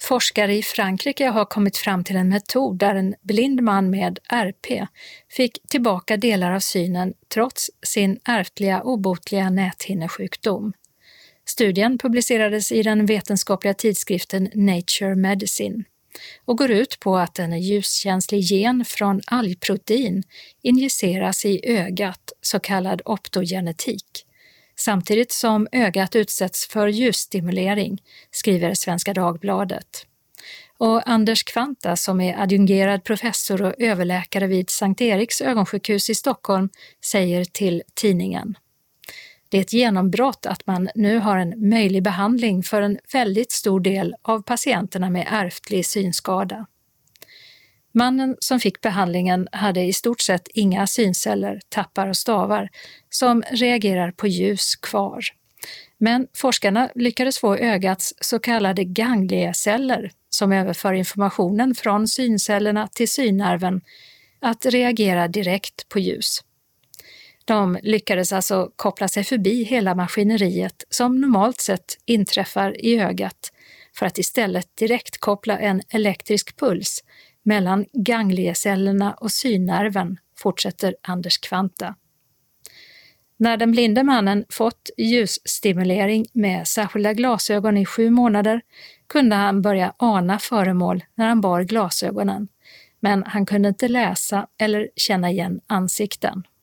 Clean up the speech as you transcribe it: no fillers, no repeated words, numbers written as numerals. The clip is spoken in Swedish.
Forskare i Frankrike har kommit fram till en metod där en blind man med RP fick tillbaka delar av synen trots sin ärftliga obotliga näthinnesjukdom. Studien publicerades i den vetenskapliga tidskriften Nature Medicine och går ut på att en ljuskänslig gen från algprotein injiceras i ögat, så kallad optogenetik, samtidigt som ögat utsätts för ljusstimulering, skriver Svenska Dagbladet. Och Anders Kvanta, som är adjungerad professor och överläkare vid Sankt Eriks ögonsjukhus i Stockholm, säger till tidningen: Det är ett genombrott att man nu har en möjlig behandling för en väldigt stor del av patienterna med ärftlig synskada. Mannen som fick behandlingen hade i stort sett inga synceller, tappar och stavar, som reagerar på ljus kvar. Men forskarna lyckades få ögats så kallade ganglieceller, som överför informationen från syncellerna till synnerven, att reagera direkt på ljus. De lyckades alltså koppla sig förbi hela maskineriet som normalt sett inträffar i ögat för att istället direkt koppla en elektrisk puls mellan gangliecellerna och synnerven, fortsätter Anders Kvanta. När den blinde mannen fått ljusstimulering med särskilda glasögon i 7 månader kunde han börja ana föremål när han bar glasögonen, men han kunde inte läsa eller känna igen ansikten.